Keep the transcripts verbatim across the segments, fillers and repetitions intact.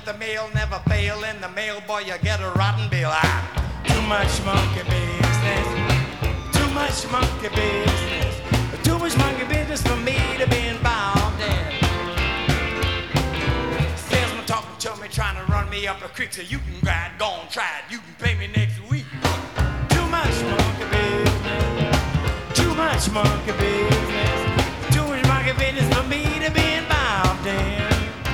the mail never fail. In the mail, boy, you get a rotten bill. Ah, too much monkey business. Too much monkey business. Too much monkey business for me to be involved in. Salesman talking to me, trying to run me up a creek. So you can ride, go on, try it. You can pay me next week. Too much monkey business. Too much monkey business. Too much monkey business for me to be involved in.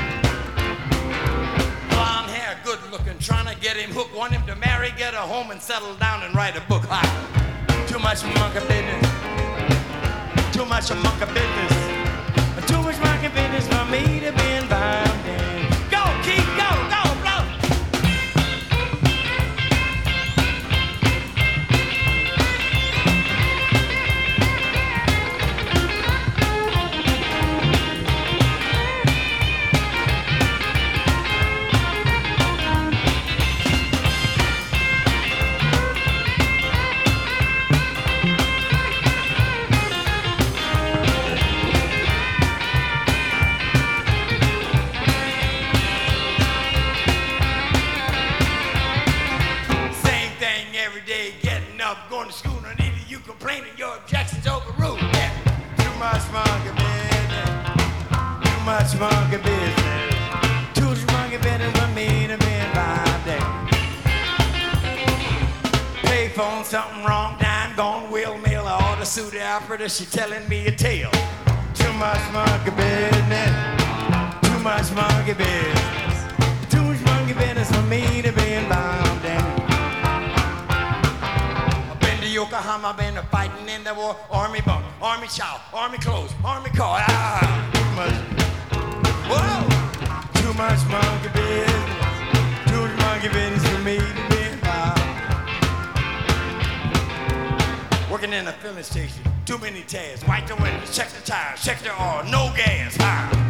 Blonde hair, good looking, trying to get him hooked. Want him to marry, get a home, and settle down and write a book. Hi. Too much monkey business. Too much monkey business. Too much monkey business for me to be involved in. Go, Keith, go, go, blow. Going to school and either you complaining your objections overruled. Yeah. Too much monkey business. Too much monkey business. Too much monkey business for me to be involved in. Payphone, something wrong, dime gone, will mail. I ought to sue the operator, she telling me a tale. Too much monkey business. Too much monkey business. Too much monkey business for me to be involved in. Yokohama, been a fighting in the war. Army bunk, army chow, army clothes, army car. Ah, too much. Whoa, too much monkey business. Too much monkey business for me to be involved. Working in a filling station, too many tabs. Wipe the windows, check the tires, check the oil, no gas. Ah.